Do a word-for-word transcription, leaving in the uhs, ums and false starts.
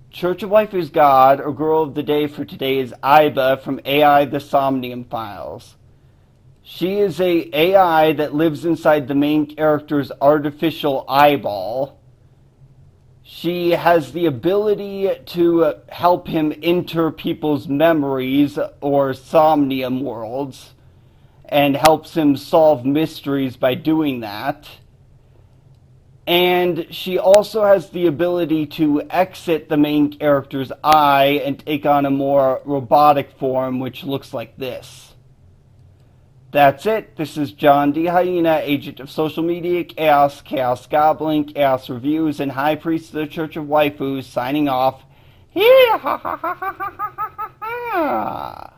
Church of Waifu's God, or girl of the day for today, is Aiba from A I The Somnium Files. She is a AI that lives inside the main character's artificial eyeball. She has the ability to help him enter people's memories or somnium worlds, and helps him solve mysteries by doing that. And she also has the ability to exit the main character's eye and take on a more robotic form, which looks like this. That's it. This is John D. Hyena, agent of social media, Chaos, Chaos Goblin, Chaos Reviews, and High Priest of the Church of Waifus, signing off. Here, ha ha ha ha ha ha ha.